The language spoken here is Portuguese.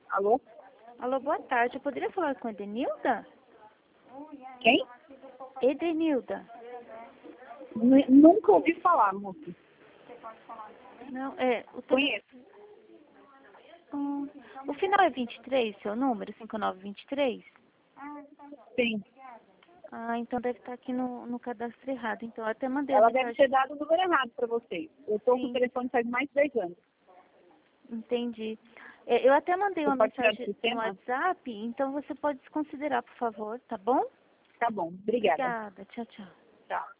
Alô? Alô, boa tarde. Eu poderia falar com a Edenilda? Quem? Edenilda. Nunca ouvi falar, moço. Não, Conheço. O final é 23, seu número? 5923? Sim. Ah, então deve estar aqui no cadastro errado. Então eu até mandei a Ela deve mensagem. ter dado o número errado para você. Eu estou com o Sim, telefone faz mais de 10 anos. entendi. Eu até mandei Você uma pode tirar do mensagem no sistema? WhatsApp, então você pode desconsiderar, por favor, tá bom? Tá bom. Obrigada. Obrigada. Tchau, tchau. Tchau.